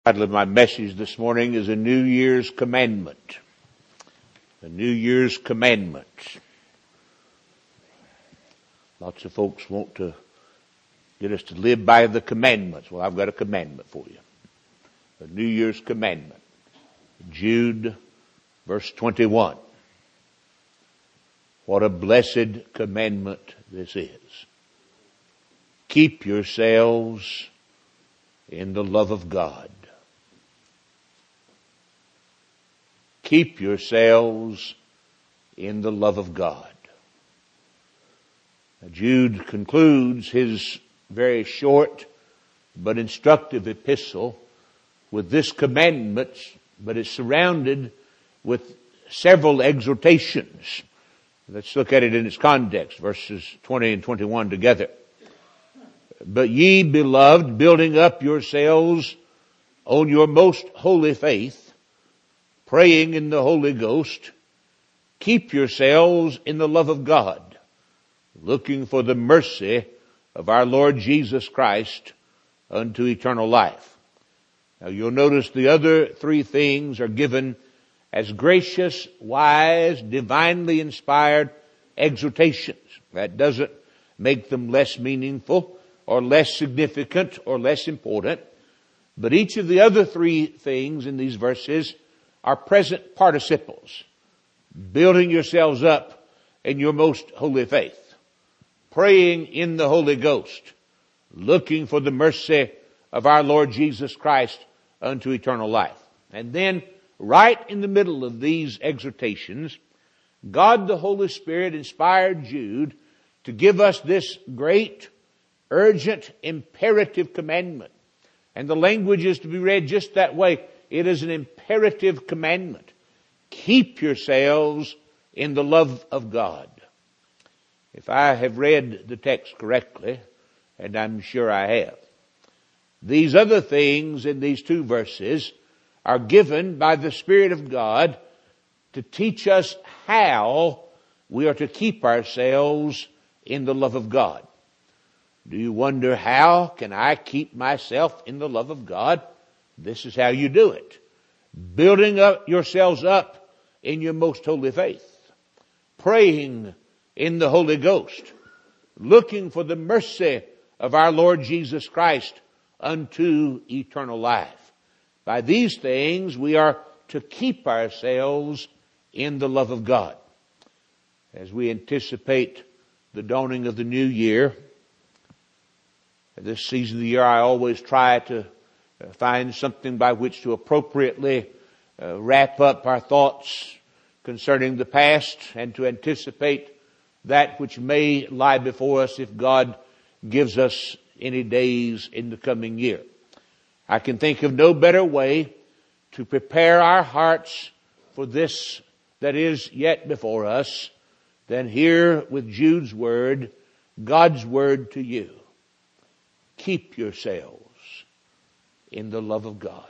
The title of my message this morning is A New Year's Commandment. A New Year's Commandment. Lots of folks want to get us to live by the commandments. Well, I've got a commandment for you. A New Year's Commandment. Jude, verse 21. What a blessed commandment this is. Keep yourselves in the love of God. Keep yourselves in the love of God. Now, Jude concludes his very short but instructive epistle with this commandment, but it's surrounded with several exhortations. Let's look at it in its context, verses 20 and 21 together. But ye, beloved, building up yourselves on your most holy faith, praying in the Holy Ghost, keep yourselves in the love of God, looking for the mercy of our Lord Jesus Christ unto eternal life. Now you'll notice the other three things are given as gracious, wise, divinely inspired exhortations. That doesn't make them less meaningful or less significant or less important. But each of the other three things in these verses are present participles. Building yourselves up in your most holy faith. Praying in the Holy Ghost. Looking for the mercy of our Lord Jesus Christ unto eternal life. And then, right in the middle of these exhortations, God the Holy Spirit inspired Jude to give us this great, urgent, imperative commandment. And the language is to be read just that way. It is an imperative commandment. Keep yourselves in the love of God. If I have read the text correctly, and I'm sure I have, these other things in these two verses are given by the Spirit of God to teach us how we are to keep ourselves in the love of God. Do you wonder, how can I keep myself in the love of God? This is how you do it. Building up yourselves up in your most holy faith. Praying in the Holy Ghost. Looking for the mercy of our Lord Jesus Christ unto eternal life. By these things we are to keep ourselves in the love of God. As we anticipate the dawning of the new year, this season of the year I always try to find something by which to appropriately wrap up our thoughts concerning the past and to anticipate that which may lie before us if God gives us any days in the coming year. I can think of no better way to prepare our hearts for this that is yet before us than here with Jude's word, God's word to you. Keep yourselves in the love of God.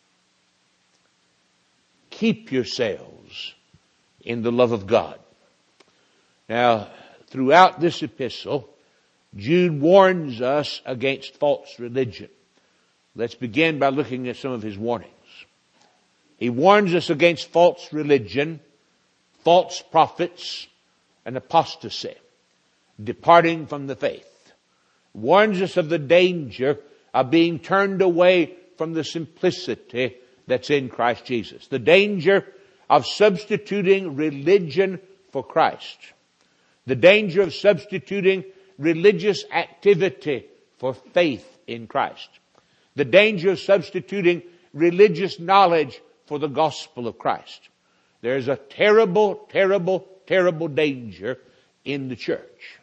Keep yourselves in the love of God. Now, throughout this epistle, Jude warns us against false religion. Let's begin by looking at some of his warnings. He warns us against false religion, false prophets, and apostasy, departing from the faith. Warns us of the danger of being turned away from the simplicity that's in Christ Jesus. The danger of substituting religion for Christ. The danger of substituting religious activity for faith in Christ. The danger of substituting religious knowledge for the gospel of Christ. There's a terrible, terrible, terrible danger in the church.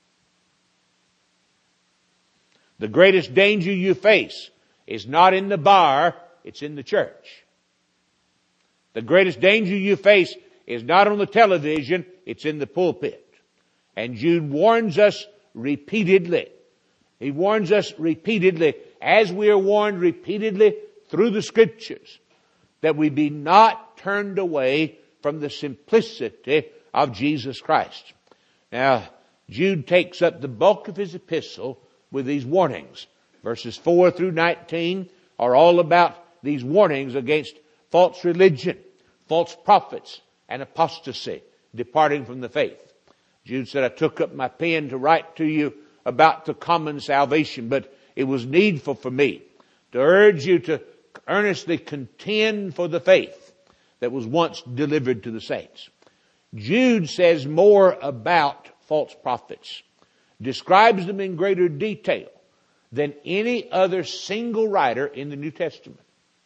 The greatest danger you face is not in the bar, it's in the church. The greatest danger you face is not on the television, it's in the pulpit. And Jude warns us repeatedly. He warns us repeatedly, as we are warned repeatedly through the Scriptures, that we be not turned away from the simplicity of Jesus Christ. Now, Jude takes up the bulk of his epistle with these warnings. Verses 4 through 19 are all about these warnings against false religion, false prophets, and apostasy, departing from the faith. Jude said, I took up my pen to write to you about the common salvation, but it was needful for me to urge you to earnestly contend for the faith that was once delivered to the saints. Jude says more about false prophets, describes them in greater detail than any other single writer in the New Testament.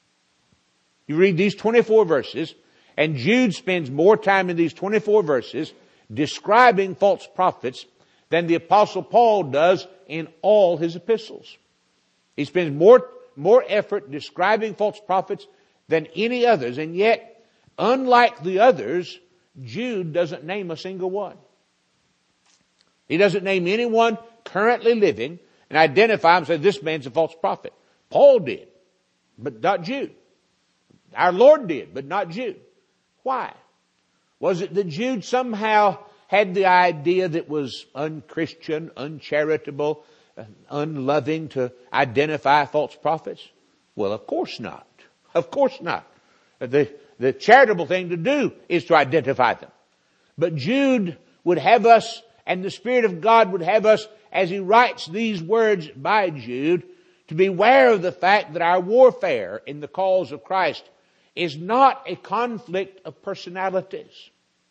You read these 24 verses, and Jude spends more time in these 24 verses describing false prophets than the Apostle Paul does in all his epistles. He spends more effort describing false prophets than any others, and yet, unlike the others, Jude doesn't name a single one. He doesn't name anyone currently living and identify him and say, this man's a false prophet. Paul did, but not Jude. Our Lord did, but not Jude. Why? Was it that Jude somehow had the idea that was unchristian, uncharitable, unloving to identify false prophets? Well, of course not. Of course not. The charitable thing to do is to identify them. But Jude would have us, and the Spirit of God would have us, as he writes these words by Jude, to beware of the fact that our warfare in the cause of Christ is not a conflict of personalities.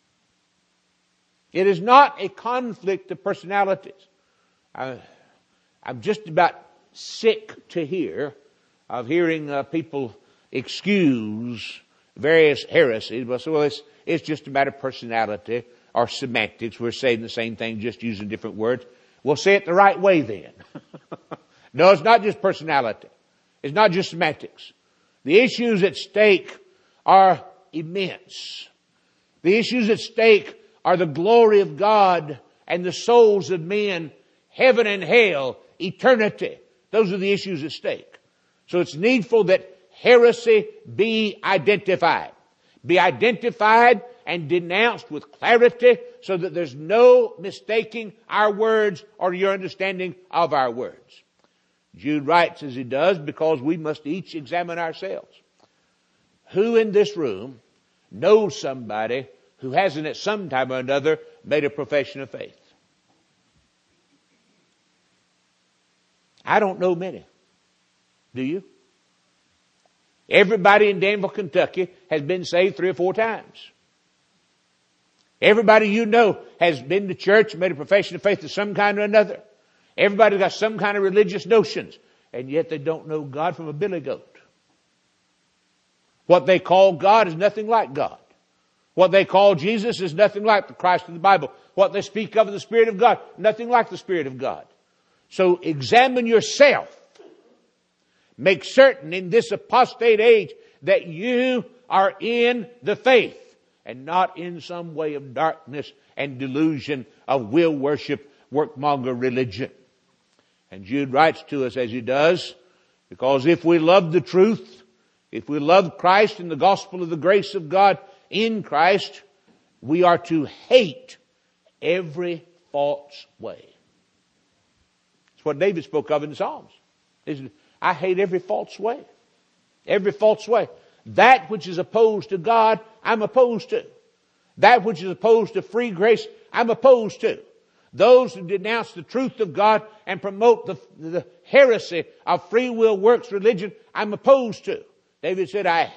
It is not a conflict of personalities. I'm just about sick to hear of hearing people excuse various heresies. Well, it's just a matter of personality or semantics. We're saying the same thing, just using different words. We'll say it the right way then. No, it's not just personality. It's not just semantics. The issues at stake are immense. The issues at stake are the glory of God and the souls of men, heaven and hell, eternity. Those are the issues at stake. So it's needful that heresy be identified. Be identified and denounced with clarity so that there's no mistaking our words or your understanding of our words. Jude writes as he does because we must each examine ourselves. Who in this room knows somebody who hasn't at some time or another made a profession of faith? I don't know many. Do you? Everybody in Danville, Kentucky has been saved 3 or 4 times. Everybody you know has been to church and made a profession of faith of some kind or another. Everybody's got some kind of religious notions, and yet they don't know God from a billy goat. What they call God is nothing like God. What they call Jesus is nothing like the Christ of the Bible. What they speak of the Spirit of God, nothing like the Spirit of God. So examine yourself. Make certain in this apostate age that you are in the faith and not in some way of darkness and delusion of will worship, workmonger religion. And Jude writes to us as he does, because if we love the truth, if we love Christ and the gospel of the grace of God in Christ, we are to hate every false way. That's what David spoke of in the Psalms. He said, I hate every false way. Every false way. That which is opposed to God, I'm opposed to. That which is opposed to free grace, I'm opposed to. Those who denounce the truth of God and promote the heresy of free will works religion, I'm opposed to. David said, I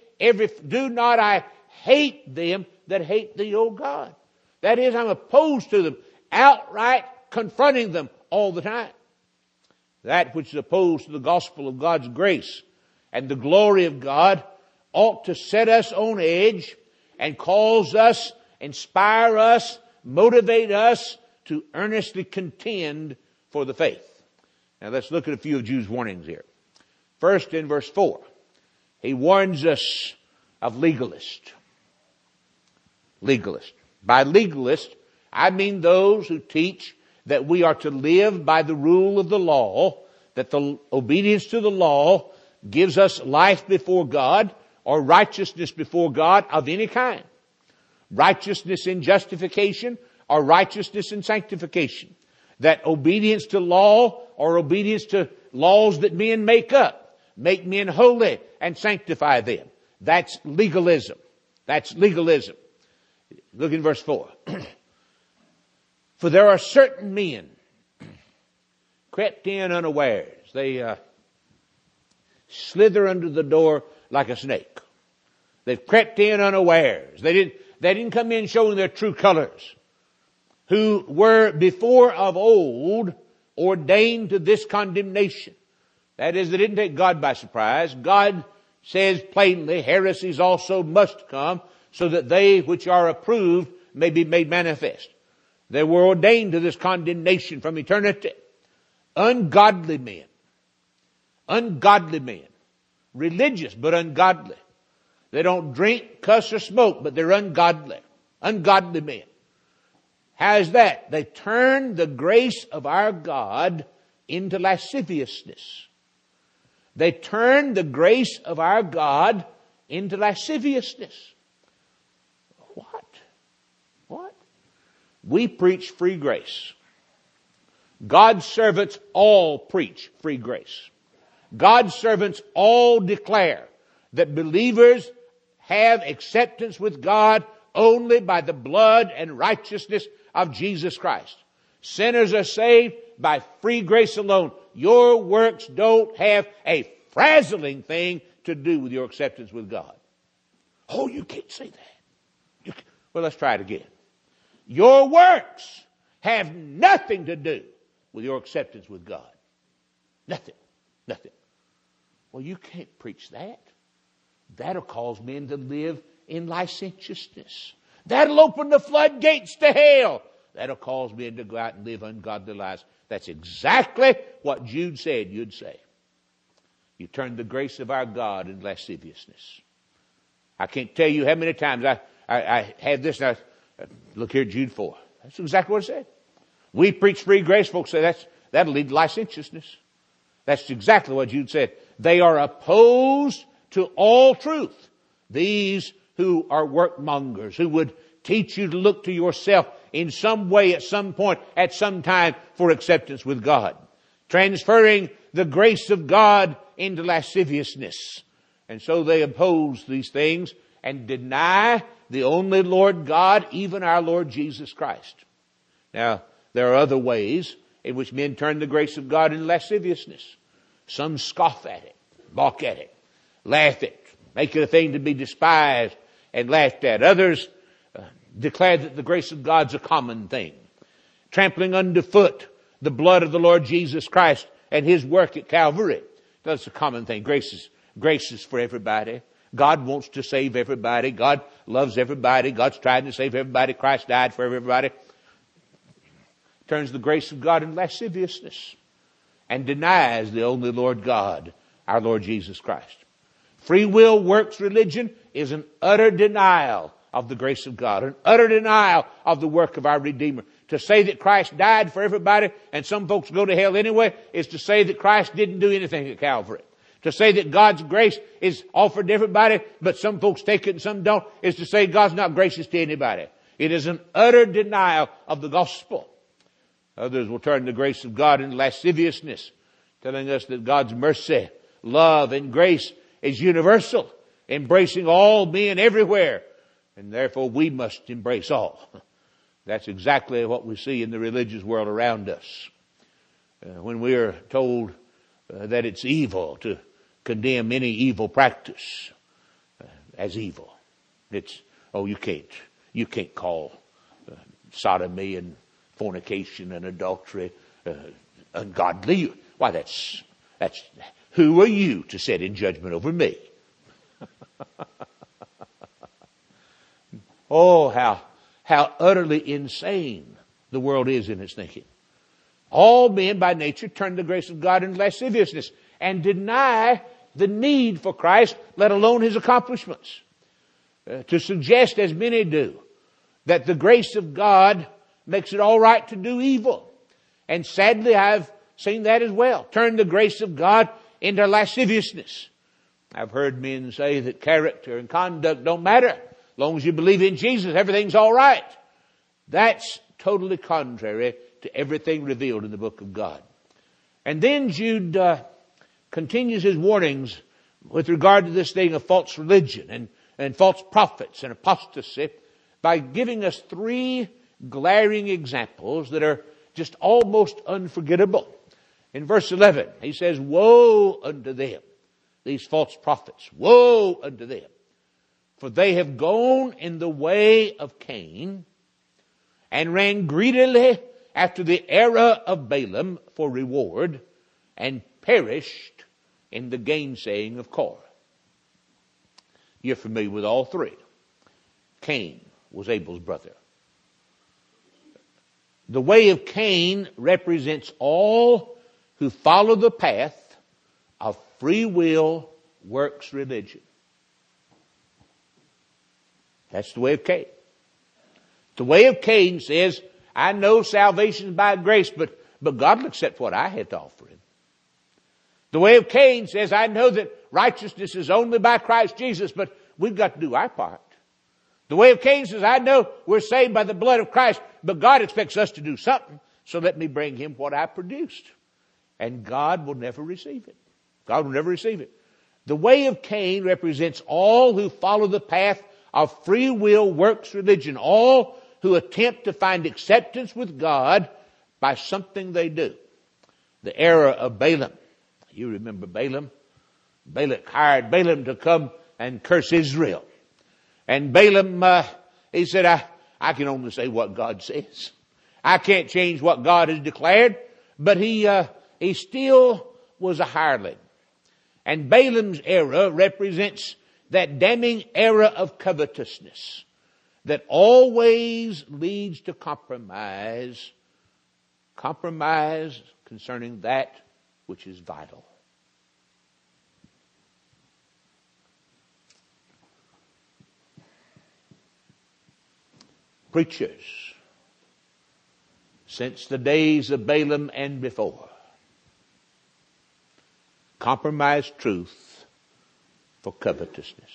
hate them that hate thee, O God. That is, I'm opposed to them, outright confronting them all the time. That which is opposed to the gospel of God's grace and the glory of God ought to set us on edge and cause us, inspire us, motivate us to earnestly contend for the faith. Now let's look at a few of Jude's warnings here. First, in verse 4, he warns us of legalists. Legalists. By legalist, I mean those who teach that we are to live by the rule of the law, that the obedience to the law gives us life before God or righteousness before God of any kind. Righteousness in justification or righteousness in sanctification. That obedience to law or obedience to laws that men make up make men holy and sanctify them. That's legalism. That's legalism. Look in verse 4. For there are certain men crept in unawares. They slither under the door like a snake. They've crept in unawares. They didn't come in showing their true colors. Who were before of old ordained to this condemnation. That is, they didn't take God by surprise. God says plainly, heresies also must come, so that they which are approved may be made manifest. They were ordained to this condemnation from eternity. Ungodly men. Ungodly men. Religious, but ungodly. They don't drink, cuss, or smoke, but they're ungodly. Ungodly men. How is that? They turn the grace of our God into lasciviousness. They turn the grace of our God into lasciviousness. What? We preach free grace. God's servants all preach free grace. God's servants all declare that believers have acceptance with God only by the blood and righteousness of Jesus Christ. Sinners are saved by free grace alone. Your works don't have a frazzling thing to do with your acceptance with God. Oh, you can't say that. Well, let's try it again. Your works have nothing to do with your acceptance with God. Nothing. Well, you can't preach that. That'll cause men to live in licentiousness. That'll open the floodgates to hell. That'll cause men to go out and live ungodly lives. That's exactly what Jude said you'd say. You turn the grace of our God into lasciviousness. I can't tell you how many times I had this. Now, look here at Jude 4. That's exactly what it said. We preach free grace. Folks say that'll lead to licentiousness. That's exactly what Jude said. They are opposed to all truth. These who are workmongers, who would teach you to look to yourself in some way at some point, at some time for acceptance with God. Transferring the grace of God into lasciviousness. And so they oppose these things and deny the only Lord God, even our Lord Jesus Christ. Now, there are other ways in which men turn the grace of God into lasciviousness. Some scoff at it, balk at it, laugh at it, make it a thing to be despised and laughed at. Others declare that the grace of God's a common thing. Trampling underfoot the blood of the Lord Jesus Christ and His work at Calvary. That's a common thing. Grace is for everybody. God wants to save everybody. God loves everybody. God's trying to save everybody. Christ died for everybody. Turns the grace of God into lasciviousness and denies the only Lord God, our Lord Jesus Christ. Free will works religion is an utter denial of the grace of God, an utter denial of the work of our Redeemer. To say that Christ died for everybody and some folks go to hell anyway is to say that Christ didn't do anything at Calvary. To say that God's grace is offered to everybody, but some folks take it and some don't, is to say God's not gracious to anybody. It is an utter denial of the gospel. Others will turn the grace of God into lasciviousness, telling us that God's mercy, love, and grace is universal, embracing all men everywhere, and therefore we must embrace all. That's exactly what we see in the religious world around us. When we are told that it's evil to condemn any evil practice as evil. It's, you can't call sodomy and fornication and adultery ungodly. Why, that's, who are you to sit in judgment over me? Oh, how utterly insane the world is in its thinking. All men by nature turn the grace of God into lasciviousness and deny the need for Christ, let alone His accomplishments. To suggest, as many do, that the grace of God makes it all right to do evil. And sadly, I've seen that as well. Turn the grace of God into lasciviousness. I've heard men say that character and conduct don't matter. As long as you believe in Jesus, everything's all right. That's totally contrary to everything revealed in the book of God. And then Jude continues his warnings with regard to this thing of false religion and false prophets and apostasy by giving us 3 glaring examples that are just almost unforgettable. In verse 11, he says, "Woe unto them, these false prophets, woe unto them, for they have gone in the way of Cain and ran greedily after the error of Balaam for reward and perished in the gainsaying of Korah." You're familiar with all 3. Cain was Abel's brother. The way of Cain represents all who follow the path of free will works religion. That's the way of Cain. The way of Cain says, I know salvation is by grace, but God will accept what I had to offer him. The way of Cain says, I know that righteousness is only by Christ Jesus, but we've got to do our part. The way of Cain says, I know we're saved by the blood of Christ, but God expects us to do something, so let me bring him what I produced. And God will never receive it. God will never receive it. The way of Cain represents all who follow the path of free will works religion, all who attempt to find acceptance with God by something they do. The error of Balaam. You remember Balaam? Balak hired Balaam to come and curse Israel. And Balaam, he said, I can only say what God says. I can't change what God has declared. But he still was a hireling. And Balaam's error represents that damning error of covetousness that always leads to compromise. Compromise concerning that which is vital. Preachers, since the days of Balaam and before, compromise truth for covetousness.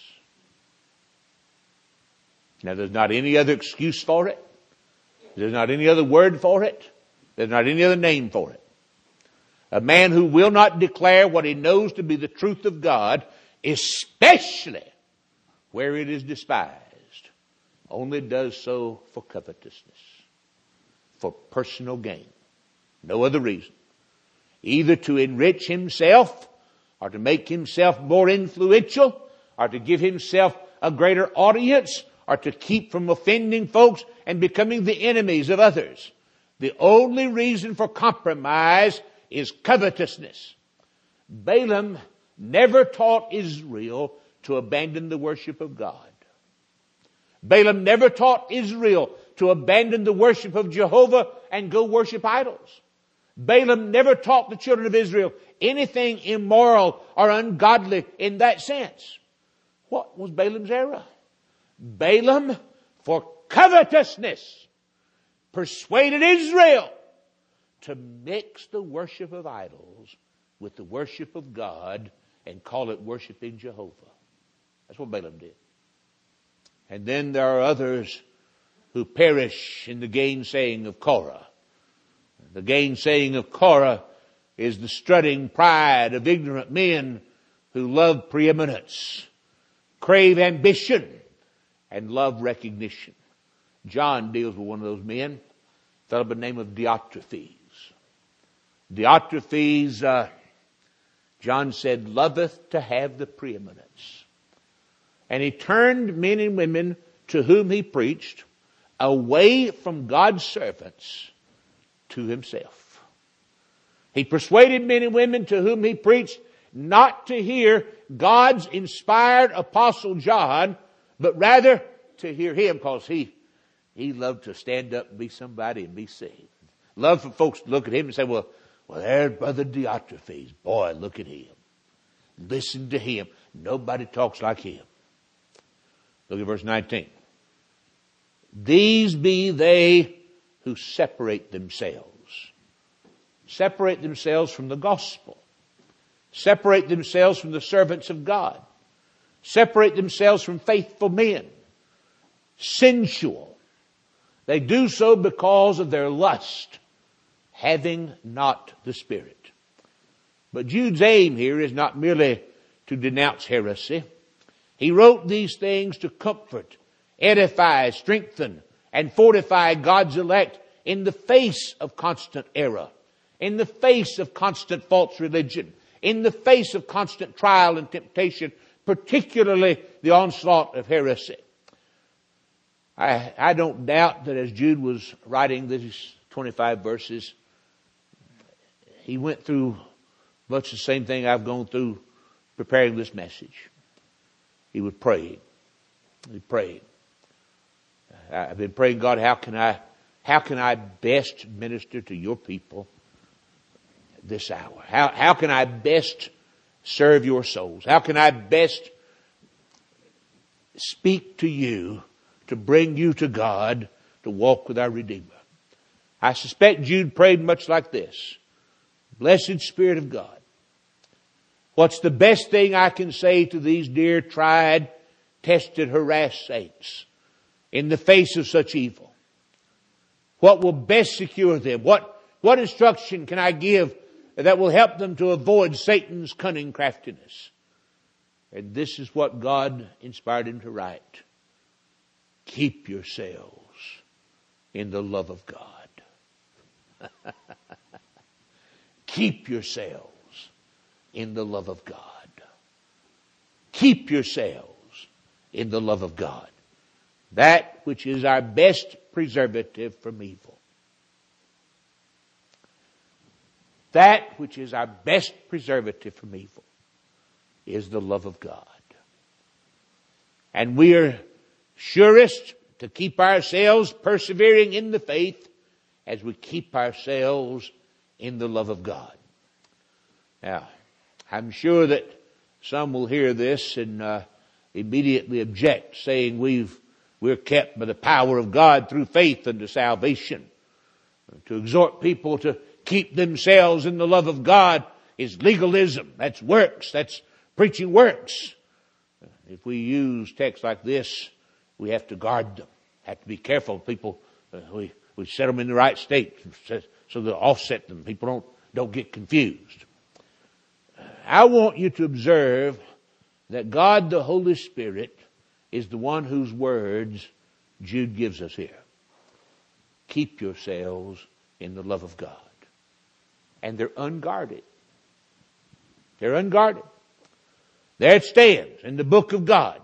Now, there's not any other excuse for it. There's not any other word for it. There's not any other name for it. A man who will not declare what he knows to be the truth of God, especially where it is despised, only does so for covetousness, for personal gain. No other reason. Either to enrich himself, or to make himself more influential, or to give himself a greater audience, or to keep from offending folks and becoming the enemies of others. The only reason for compromise is covetousness. Balaam never taught Israel to abandon the worship of God. Balaam never taught Israel to abandon the worship of Jehovah and go worship idols. Balaam never taught the children of Israel anything immoral or ungodly in that sense. What was Balaam's error? Balaam, for covetousness, persuaded Israel to mix the worship of idols with the worship of God and call it worshiping Jehovah. That's what Balaam did. And then there are others who perish in the gainsaying of Korah. The gainsaying of Korah is the strutting pride of ignorant men who love preeminence, crave ambition, and love recognition. John deals with one of those men, a fellow by the name of Diotrephes. Diotrephes, John said, loveth to have the preeminence. And he turned men and women to whom he preached away from God's servants to himself. He persuaded men and women to whom he preached not to hear God's inspired apostle John, but rather to hear him, because he loved to stand up and be somebody and be saved. Loved for folks to look at him and say, well, there's Brother Diotrephes. Boy, look at him. Listen to him. Nobody talks like him. Look at verse 19. These be they who separate themselves. Separate themselves from the gospel. Separate themselves from the servants of God. Separate themselves from faithful men. Sensual. They do so because of their lust, having not the Spirit. But Jude's aim here is not merely to denounce heresy. He wrote these things to comfort, edify, strengthen, and fortify God's elect in the face of constant error, in the face of constant false religion, in the face of constant trial and temptation, particularly the onslaught of heresy. I don't doubt that as Jude was writing these 25 verses, he went through much the same thing I've gone through preparing this message. He was praying. He prayed. I've been praying, God, how can I best minister to your people this hour? How can I best serve your souls? How can I best speak to you to bring you to God, to walk with our Redeemer? I suspect Jude prayed much like this. Blessed Spirit of God, what's the best thing I can say to these dear, tried, tested, harassed saints in the face of such evil? What will best secure them? What instruction can I give that will help them to avoid Satan's cunning craftiness? And this is what God inspired him to write. Keep yourselves in the love of God. Keep yourselves in the love of God. Keep yourselves in the love of God. That which is our best preservative from evil. That which is our best preservative from evil is the love of God. And we are surest to keep ourselves persevering in the faith as we keep ourselves in the love of God. Now, I'm sure that some will hear this and immediately object, saying we're kept by the power of God through faith unto salvation. To exhort people to keep themselves in the love of God is legalism. That's works. That's preaching works. If we use texts like this, we have to guard them. Have to be careful. People, we set them in the right state so they'll offset them. People don't get confused. I want you to observe that God the Holy Spirit is the one whose words Jude gives us here. Keep yourselves in the love of God. And they're unguarded. They're unguarded. There it stands in the book of God.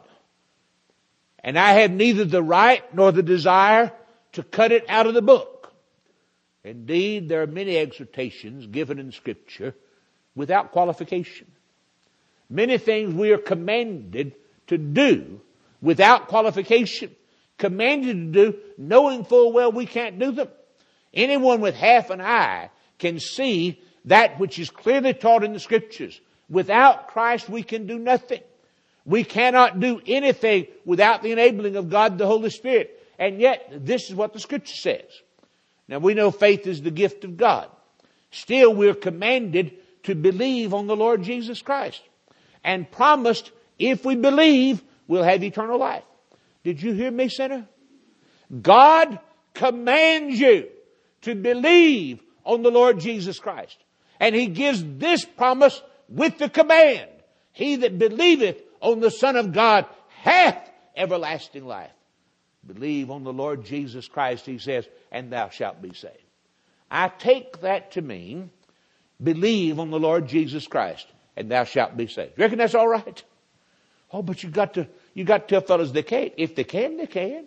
And I have neither the right nor the desire to cut it out of the book. Indeed, there are many exhortations given in Scripture without qualification. Many things we are commanded to do without qualification. Commanded to do knowing full well we can't do them. Anyone with half an eye can see that which is clearly taught in the Scriptures. Without Christ we can do nothing. We cannot do anything without the enabling of God the Holy Spirit. And yet, this is what the Scripture says. Now, we know faith is the gift of God. Still, we're commanded to believe on the Lord Jesus Christ. And promised, if we believe, we'll have eternal life. Did you hear me, sinner? God commands you to believe on the Lord Jesus Christ. And He gives this promise with the command. He that believeth on the Son of God hath everlasting life. Believe on the Lord Jesus Christ, He says, and thou shalt be saved. I take that to mean, believe on the Lord Jesus Christ, and thou shalt be saved. You reckon that's all right? Oh, but you got to tell fellas they can't. If they can, they can.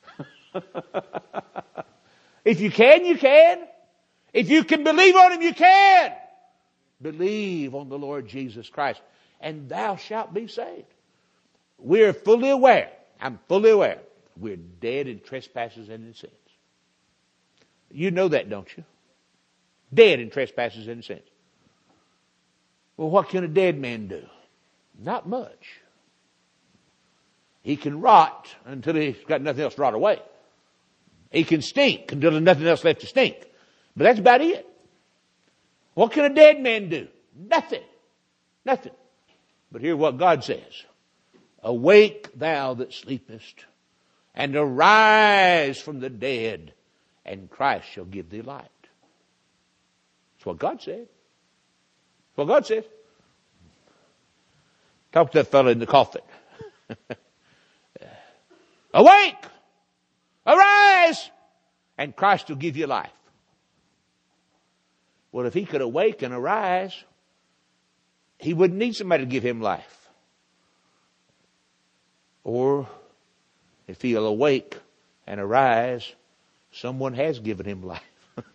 If you can, you can. If you can believe on Him, you can. Believe on the Lord Jesus Christ, and thou shalt be saved. We're fully aware. I'm fully aware. We're dead in trespasses and in sins. You know that, don't you? Dead in trespasses and in sins. Well, what can a dead man do? Not much. He can rot until he's got nothing else to rot away. He can stink until there's nothing else left to stink. But that's about it. What can a dead man do? Nothing. Nothing. But hear what God says. Awake thou that sleepest, and arise from the dead, and Christ shall give thee light. That's what God said. Well, God says. Talk to that fellow in the coffin. Awake! Arise! And Christ will give you life. Well, if he could awake and arise, he wouldn't need somebody to give him life. Or if he'll awake and arise, someone has given him life.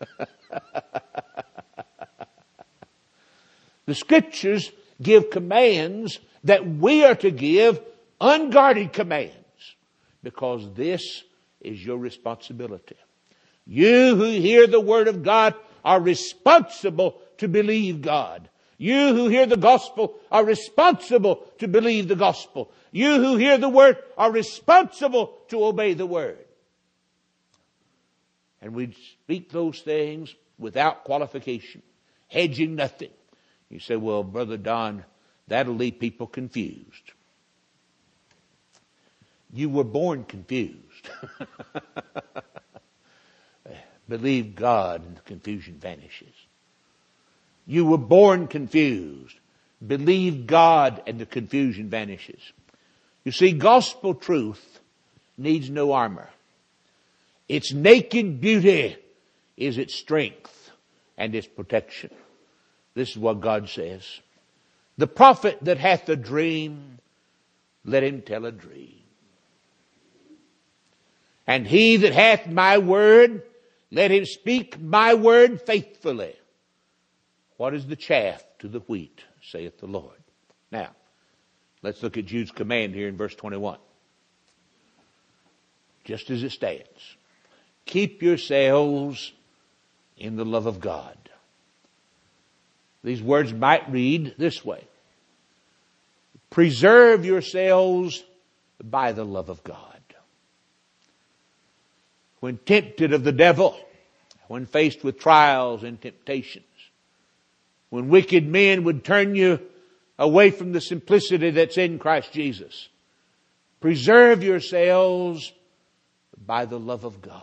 The Scriptures give commands that we are to give unguarded commands, because this is your responsibility. You who hear the Word of God are responsible to believe God. You who hear the gospel are responsible to believe the gospel. You who hear the Word are responsible to obey the Word. And we speak those things without qualification, hedging nothing. You say, well, Brother Don, that'll leave people confused. You were born confused. Believe God and the confusion vanishes. You were born confused. Believe God and the confusion vanishes. You see, gospel truth needs no armor. Its naked beauty is its strength and its protection. This is what God says. The prophet that hath a dream, let him tell a dream. And he that hath my word, let him speak my word faithfully. What is the chaff to the wheat, saith the Lord? Now, let's look at Jude's command here in verse 21. Just as it stands. Keep yourselves in the love of God. These words might read this way. Preserve yourselves by the love of God. When tempted of the devil, when faced with trials and temptations, when wicked men would turn you away from the simplicity that's in Christ Jesus, preserve yourselves by the love of God.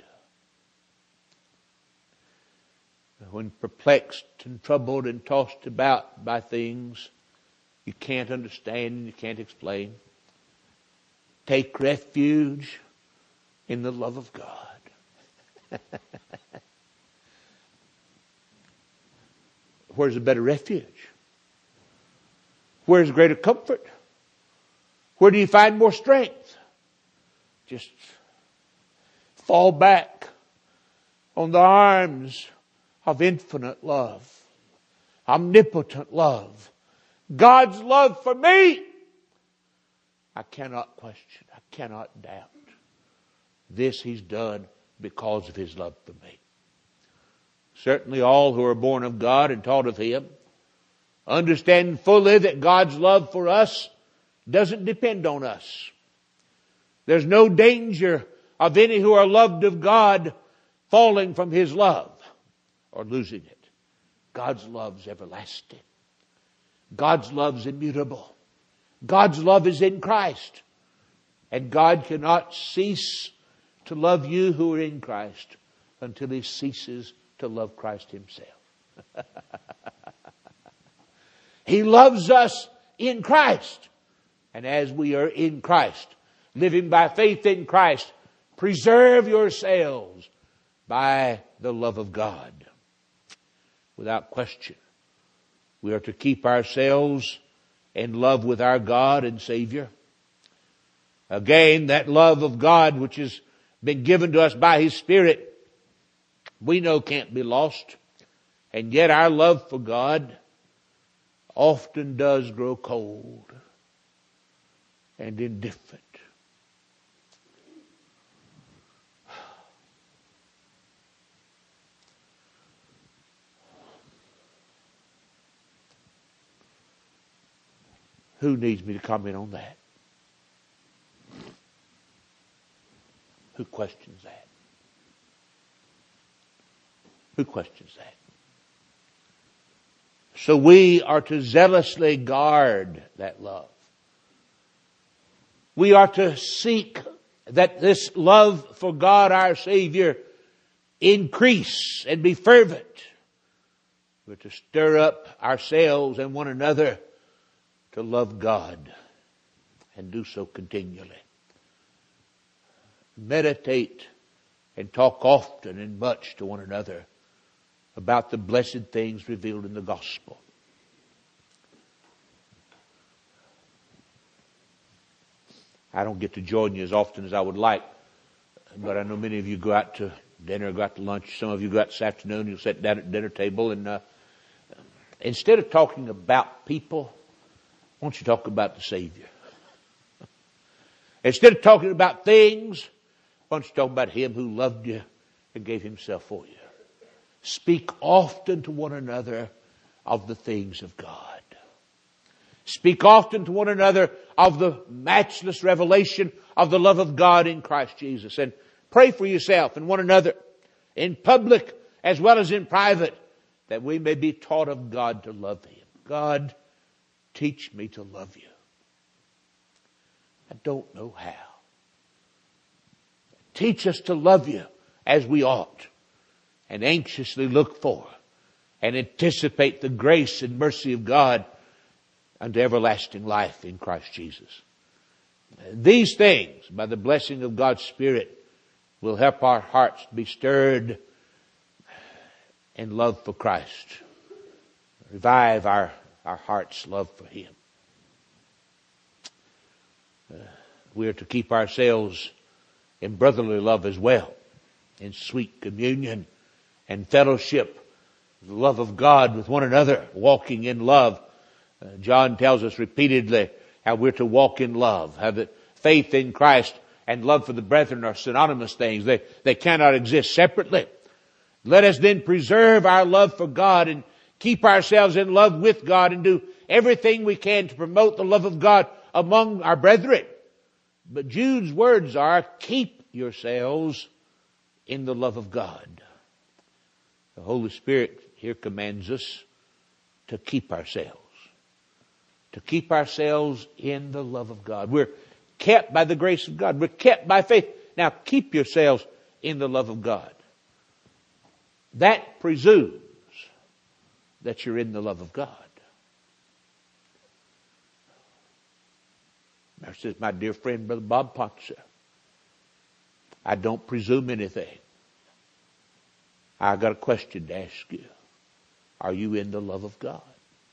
When perplexed and troubled and tossed about by things you can't understand and you can't explain, take refuge in the love of God. Where's a better refuge? Where's greater comfort? Where do you find more strength? Just fall back on the arms of infinite love, omnipotent love, God's love for me. I cannot question, I cannot doubt. This He's done because of His love for me. Certainly all who are born of God and taught of Him understand fully that God's love for us doesn't depend on us. There's no danger of any who are loved of God falling from His love or losing it. God's love is everlasting. God's love is immutable. God's love is in Christ. And God cannot cease to love you who are in Christ until He ceases to love Christ Himself. He loves us in Christ. And as we are in Christ, living by faith in Christ, preserve yourselves by the love of God. Without question, we are to keep ourselves in love with our God and Savior. Again, that love of God which has been given to us by His Spirit, we know can't be lost. And yet our love for God often does grow cold and indifferent. Who needs me to comment on that? Who questions that? Who questions that? So we are to zealously guard that love. We are to seek that this love for God our Savior increase and be fervent. We're to stir up ourselves and one another to love God and do so continually. Meditate and talk often and much to one another about the blessed things revealed in the gospel. I don't get to join you as often as I would like, but I know many of you go out to dinner, go out to lunch. Some of you go out this afternoon, you'll sit down at the dinner table, and instead of talking about people, why don't you talk about the Savior? Instead of talking about things, why don't you talk about Him who loved you and gave Himself for you? Speak often to one another of the things of God. Speak often to one another of the matchless revelation of the love of God in Christ Jesus. And pray for yourself and one another in public as well as in private, that we may be taught of God to love Him. God, teach me to love you. I don't know how. Teach us to love you as we ought, and anxiously look for and anticipate the grace and mercy of God unto everlasting life in Christ Jesus. These things, by the blessing of God's Spirit, will help our hearts to be stirred in love for Christ. Revive our heart's love for Him. We are to keep ourselves in brotherly love as well, in sweet communion and fellowship, the love of God with one another, walking in love. John tells us repeatedly how we're to walk in love, how the faith in Christ and love for the brethren are synonymous things. They cannot exist separately. Let us then preserve our love for God and keep ourselves in love with God and do everything we can to promote the love of God among our brethren. But Jude's words are, keep yourselves in the love of God. The Holy Spirit here commands us to keep ourselves. To keep ourselves in the love of God. We're kept by the grace of God. We're kept by faith. Now keep yourselves in the love of God. That presumes that you're in the love of God. There says my dear friend, Brother Bob Ponce, I don't presume anything. I got a question to ask you. Are you in the love of God?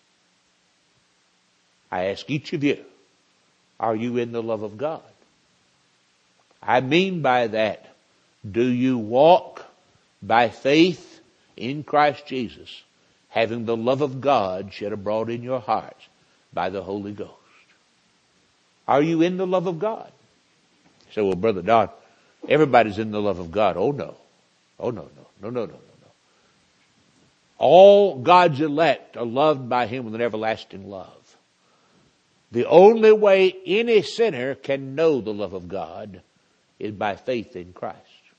I ask each of you, are you in the love of God? I mean by that, do you walk by faith in Christ Jesus, having the love of God shed abroad in your hearts by the Holy Ghost? Are you in the love of God? You say, well, Brother Don, everybody's in the love of God. Oh no. Oh no. All God's elect are loved by Him with an everlasting love. The only way any sinner can know the love of God is by faith in Christ.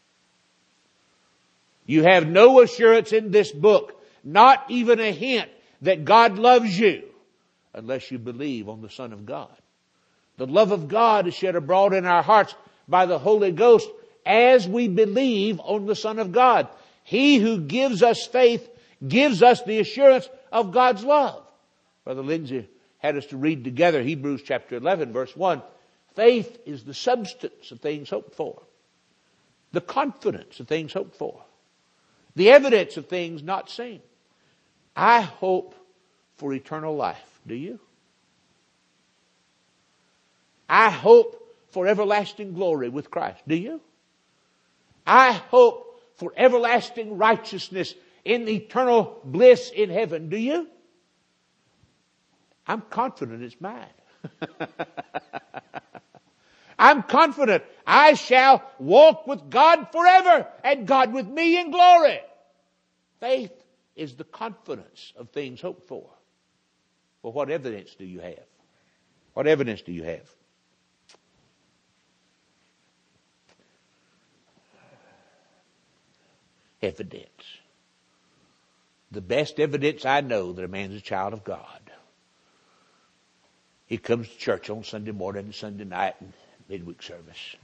You have no assurance in this book, not even a hint that God loves you, unless you believe on the Son of God. The love of God is shed abroad in our hearts by the Holy Ghost as we believe on the Son of God. He who gives us faith gives us the assurance of God's love. Brother Lindsay had us to read together Hebrews chapter 11, verse 1. Faith is the substance of things hoped for, the confidence of things hoped for, the evidence of things not seen. I hope for eternal life. Do you? I hope for everlasting glory with Christ. Do you? I hope for everlasting righteousness in eternal bliss in heaven. Do you? I'm confident it's mine. I'm confident I shall walk with God forever and God with me in glory. Faith is the confidence of things hoped for. Well, what evidence do you have? What evidence do you have? Evidence. The best evidence I know that a man's a child of God. He comes to church on Sunday morning and Sunday night and midweek service.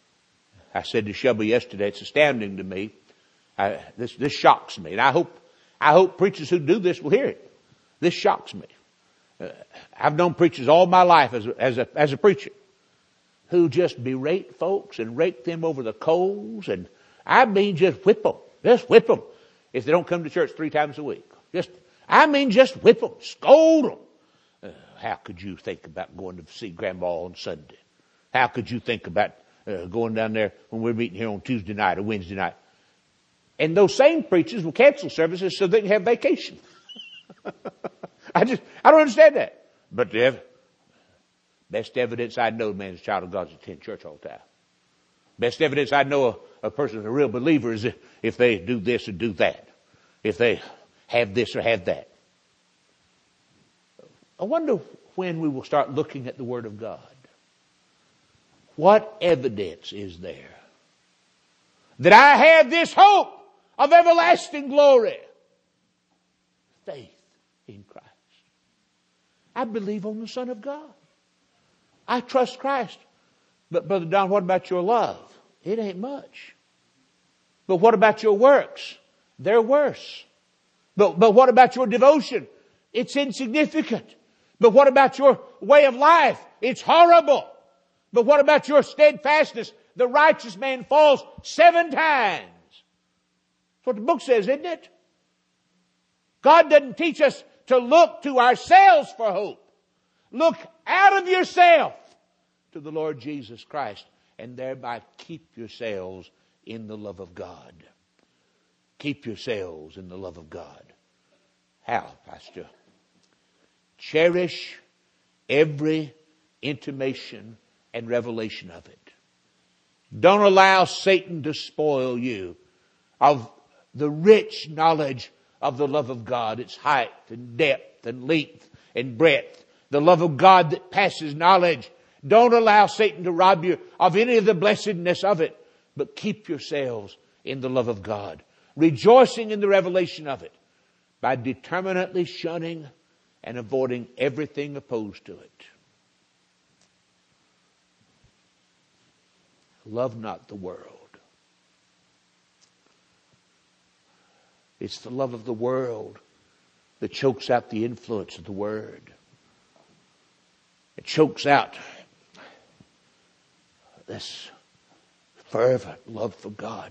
I said to Shelby yesterday, it's astounding to me. This shocks me. And I hope I hope preachers who do this will hear it. This shocks me. I've known preachers all my life as a preacher who just berate folks and rake them over the coals, and I mean just whip them. Just whip them if they don't come to church 3 times a week. Just whip them, scold them. How could you think about going to see Grandma on Sunday? How could you think about going down there when we're meeting here on Tuesday night or Wednesday night? And those same preachers will cancel services so they can have vacation. I don't understand that. But the best evidence I know man's a child of God is attend church all the time. Best evidence I know a person is a real believer is if they do this or do that. If they have this or have that. I wonder when we will start looking at the Word of God. What evidence is there that I have this hope of everlasting glory? Faith in Christ. I believe on the Son of God. I trust Christ. But Brother Don, what about your love? It ain't much. But what about your works? They're worse. But what about your devotion? It's insignificant. But what about your way of life? It's horrible. But what about your steadfastness? The righteous man falls 7 times. That's what the book says, isn't it? God doesn't teach us to look to ourselves for hope. Look out of yourself to the Lord Jesus Christ, and thereby keep yourselves in the love of God. Keep yourselves in the love of God. How, Pastor? Cherish every intimation and revelation of it. Don't allow Satan to spoil you of the rich knowledge of the love of God, its height and depth and length and breadth. The love of God that passes knowledge. Don't allow Satan to rob you of any of the blessedness of it, but keep yourselves in the love of God, rejoicing in the revelation of it by determinately shunning and avoiding everything opposed to it. Love not the world. It's the love of the world that chokes out the influence of the Word. It chokes out this fervent love for God.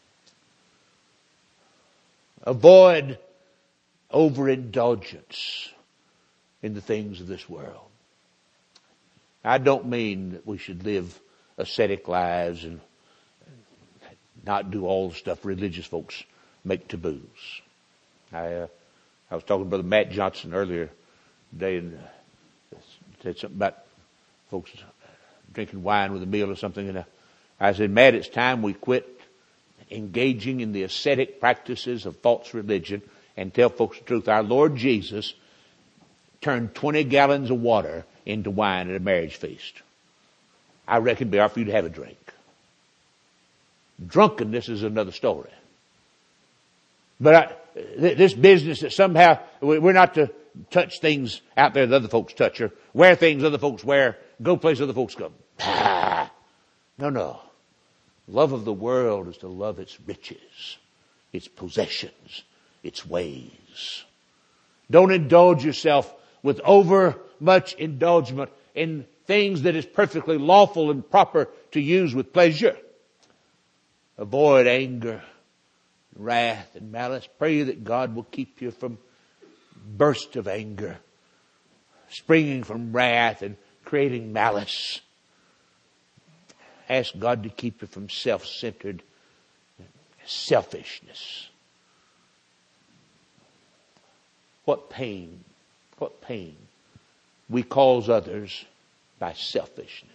Avoid overindulgence in the things of this world. I don't mean that we should live ascetic lives and not do all the stuff religious folks make taboos. I was talking to Brother Matt Johnson earlier today and said something about folks drinking wine with a meal or something. And I said, Matt, it's time we quit engaging in the ascetic practices of false religion and tell folks the truth. Our Lord Jesus turned 20 gallons of water into wine at a marriage feast. I reckon it'd be hard for you to have a drink. Drunkenness is another story. But this business that somehow we're not to touch things out there that other folks touch, or wear things other folks wear, go places other folks go. No. Love of the world is to love its riches, its possessions, its ways. Don't indulge yourself with over much indulgence in things that is perfectly lawful and proper to use with pleasure. Avoid anger, wrath, and malice. Pray that God will keep you from bursts of anger, springing from wrath and creating malice. Ask God to keep you from self-centered selfishness. What pain we cause others by selfishness.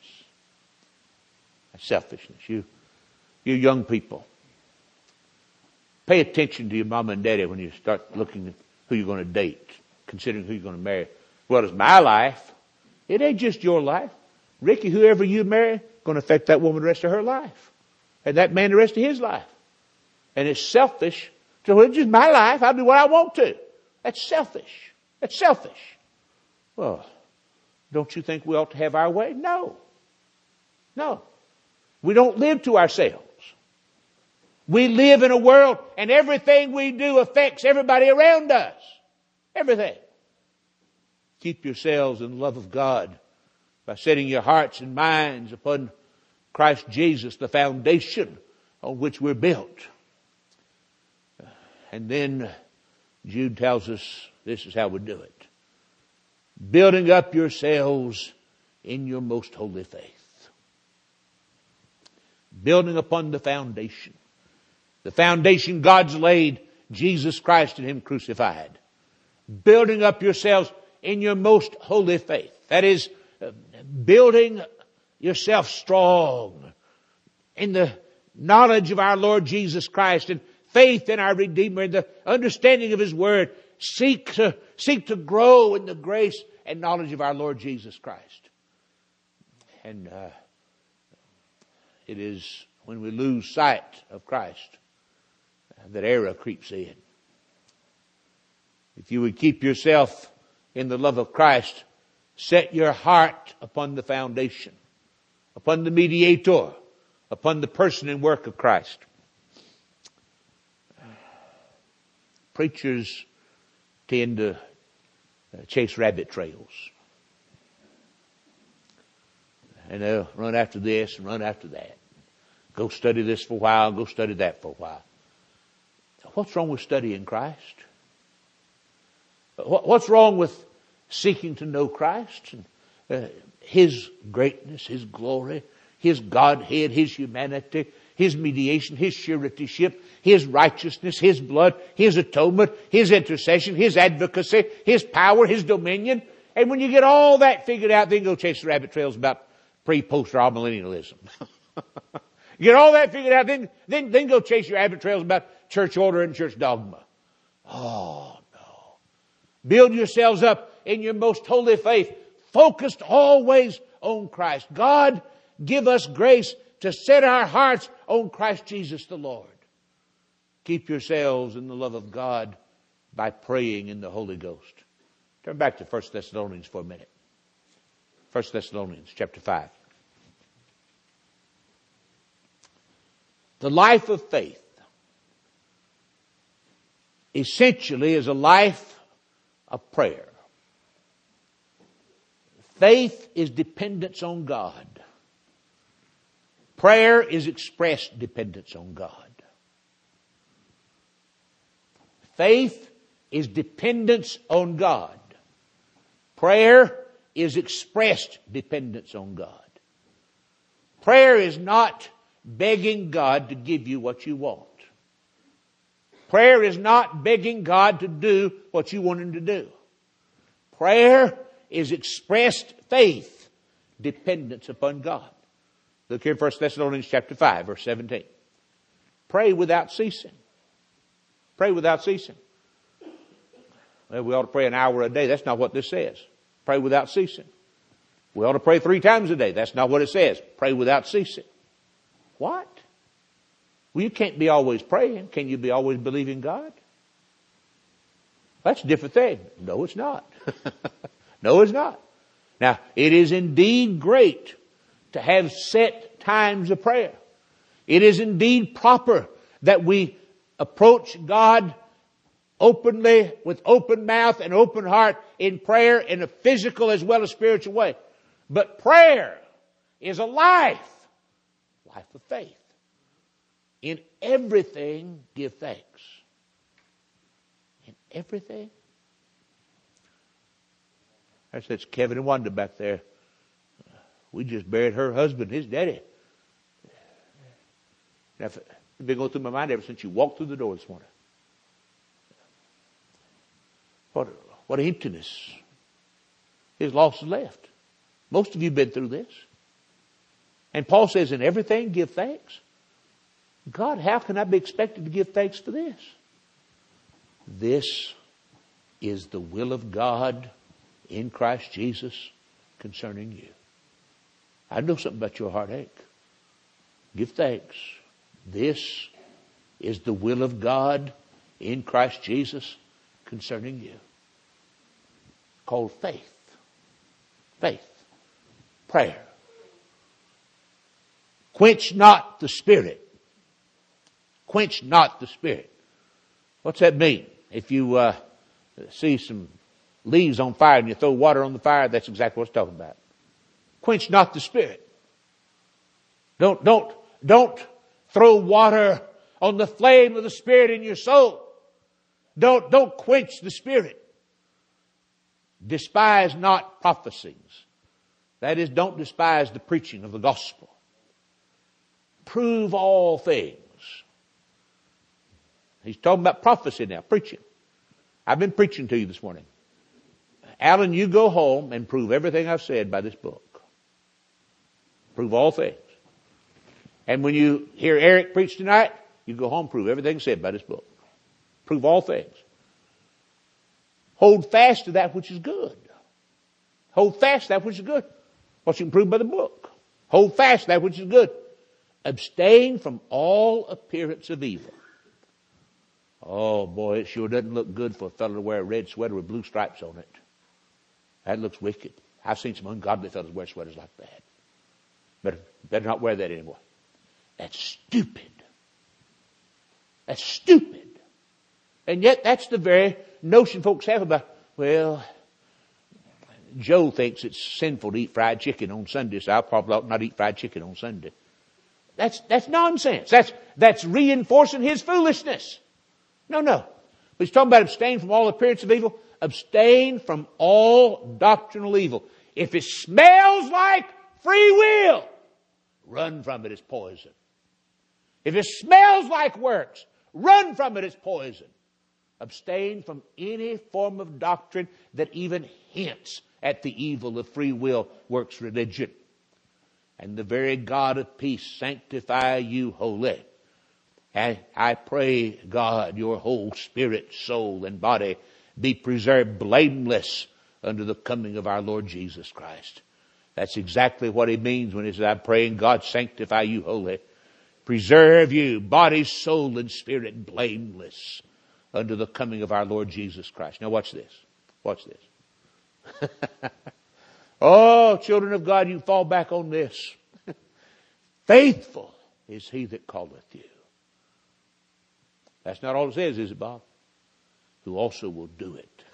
You young people, pay attention to your mama and daddy when you start looking at who you're going to date, considering who you're going to marry. Well, it's my life. It ain't just your life. Ricky, whoever you marry, going to affect that woman the rest of her life. And that man the rest of his life. And it's selfish. So it's just my life. I'll do what I want to. That's selfish. That's selfish. Well, don't you think we ought to have our way? No. We don't live to ourselves. We live in a world and everything we do affects everybody around us. Everything. Keep yourselves in the love of God by setting your hearts and minds upon Christ Jesus, the foundation on which we're built. And then Jude tells us this is how we do it. Building up yourselves in your most holy faith. Building upon the foundation. The foundation God's laid, Jesus Christ and Him crucified. Building up yourselves in your most holy faith. That is, building yourself strong in the knowledge of our Lord Jesus Christ and faith in our Redeemer and the understanding of His Word. Seek to grow in the grace and knowledge of our Lord Jesus Christ. And it is when we lose sight of Christ that error creeps in. If you would keep yourself in the love of Christ, set your heart upon the foundation, upon the mediator, upon the person and work of Christ. Preachers tend to chase rabbit trails. And they'll run after this and run after that. Go study this for a while, go study that for a while. What's wrong with studying Christ? What's wrong with seeking to know Christ and His greatness, His glory, His Godhead, His humanity, His mediation, His suretyship, His righteousness, His blood, His atonement, His intercession, His advocacy, His power, His dominion? And when you get all that figured out, then go chase rabbit trails about pre-post millennialism. You get all that figured out, then go chase your rabbit trails about church order and church dogma. Oh, no. Build yourselves up in your most holy faith, focused always on Christ. God, give us grace to set our hearts on Christ Jesus the Lord. Keep yourselves in the love of God by praying in the Holy Ghost. Turn back to 1 Thessalonians for a minute. 1 Thessalonians chapter 5. The life of faith essentially is a life of prayer. Faith is dependence on God. Prayer is expressed dependence on God. Faith is dependence on God. Prayer is expressed dependence on God. Prayer is not begging God to give you what you want. Prayer is not begging God to do what you want Him to do. Prayer is expressed faith, dependence upon God. Look here in 1 Thessalonians chapter 5, verse 17. Pray without ceasing. Pray without ceasing. Well, we ought to pray an hour a day. That's not what this says. Pray without ceasing. We ought to pray 3 times a day. That's not what it says. Pray without ceasing. What? Well, you can't be always praying. Can you be always believing God? That's a different thing. No, it's not. No, it's not. Now, it is indeed great to have set times of prayer. It is indeed proper that we approach God openly, with open mouth and open heart in prayer in a physical as well as spiritual way. But prayer is a life of faith. In everything, give thanks. In everything. That's Kevin and Wanda back there. We just buried her husband, his daddy. It's been going through my mind ever since you walked through the door this morning. What emptiness. His loss is left. Most of you have been through this. And Paul says, in everything, give thanks. God, how can I be expected to give thanks for this? This is the will of God in Christ Jesus concerning you. I know something about your heartache. Give thanks. This is the will of God in Christ Jesus concerning you. Called faith. Faith. Prayer. Quench not the Spirit. Quench not the Spirit. What's that mean? If you see some leaves on fire and you throw water on the fire, that's exactly what it's talking about. Quench not the Spirit. Don't throw water on the flame of the Spirit in your soul. Don't quench the Spirit. Despise not prophecies. That is, don't despise the preaching of the gospel. Prove all things. He's talking about prophecy now, preaching. I've been preaching to you this morning. Alan, you go home and prove everything I've said by this book. Prove all things. And when you hear Eric preach tonight, you go home and prove everything said by this book. Prove all things. Hold fast to that which is good. Hold fast that which is good. What you can prove by the book. Hold fast that which is good. Abstain from all appearance of evil. Oh boy, it sure doesn't look good for a fellow to wear a red sweater with blue stripes on it. That looks wicked. I've seen some ungodly fellows wear sweaters like that. Better not wear that anymore. That's stupid. That's stupid. And yet that's the very notion folks have about, well, Joe thinks it's sinful to eat fried chicken on Sunday, so I probably ought not eat fried chicken on Sunday. That's nonsense. That's reinforcing his foolishness. No. But he's talking about abstain from all appearance of evil. Abstain from all doctrinal evil. If it smells like free will, run from it as poison. If it smells like works, run from it as poison. Abstain from any form of doctrine that even hints at the evil of free will, works religion. And the very God of peace sanctify you wholly. And I pray, God, your whole spirit, soul, and body be preserved blameless unto the coming of our Lord Jesus Christ. That's exactly what he means when he says, I pray, God sanctify you wholly. Preserve you, body, soul, and spirit blameless unto the coming of our Lord Jesus Christ. Now watch this. Watch this. Oh, children of God, you fall back on this. Faithful is he that calleth you. That's not all it says, is it, Bob? Who also will do it.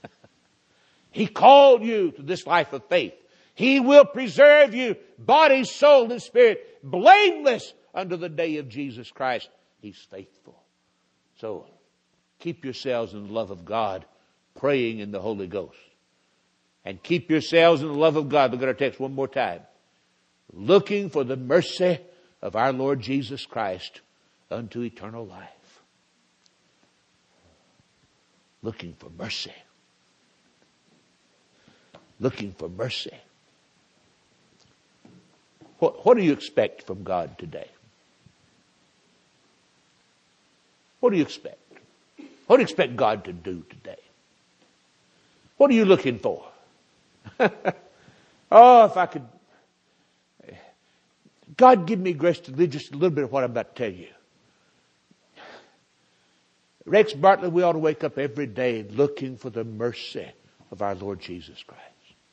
He called you to this life of faith. He will preserve you, body, soul, and spirit, blameless unto the day of Jesus Christ. He's faithful. So, keep yourselves in the love of God, praying in the Holy Ghost. And keep yourselves in the love of God. Look at our text one more time. Looking for the mercy of our Lord Jesus Christ unto eternal life. Looking for mercy. Looking for mercy. What do you expect from God today? What do you expect? What do you expect God to do today? What are you looking for? Oh, if I could. God, give me grace to live just a little bit of what I'm about to tell you. Rex Bartlett, we ought to wake up every day looking for the mercy of our Lord Jesus Christ.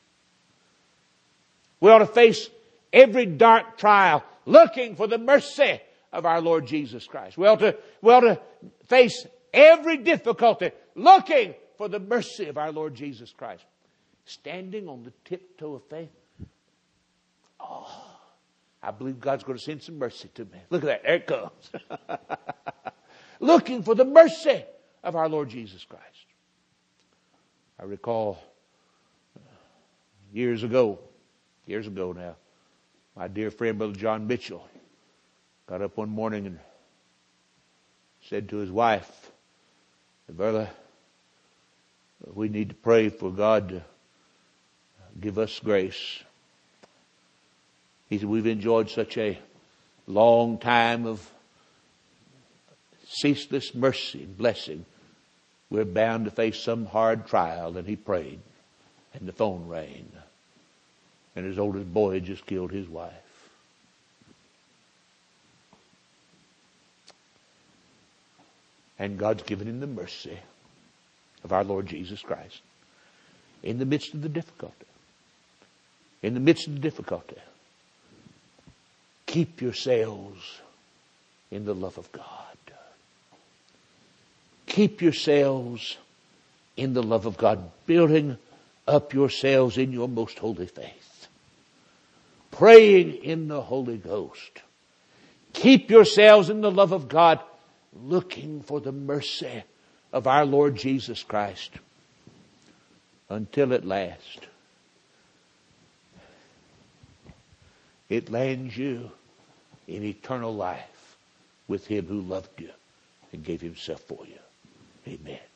We ought to face every dark trial looking for the mercy of our Lord Jesus Christ. We ought to face every difficulty looking for the mercy of our Lord Jesus Christ. Standing on the tiptoe of faith. Oh, I believe God's going to send some mercy to me. Look at that. There it comes. Looking for the mercy of our Lord Jesus Christ. I recall years ago now, my dear friend, Brother John Mitchell, got up one morning and said to his wife, Brother, we need to pray for God to give us grace. He said, we've enjoyed such a long time of ceaseless mercy and blessing. We're bound to face some hard trial. And he prayed. And the phone rang. And his oldest boy had just killed his wife. And God's given him the mercy of our Lord Jesus Christ. In the midst of the difficulty. In the midst of the difficulty. Keep yourselves in the love of God. keep yourselves in the love of God, building up yourselves in your most holy faith, praying in the Holy Ghost. Keep yourselves in the love of God, looking for the mercy of our Lord Jesus Christ, until at last it lands you in eternal life with Him who loved you and gave Himself for you. Amen.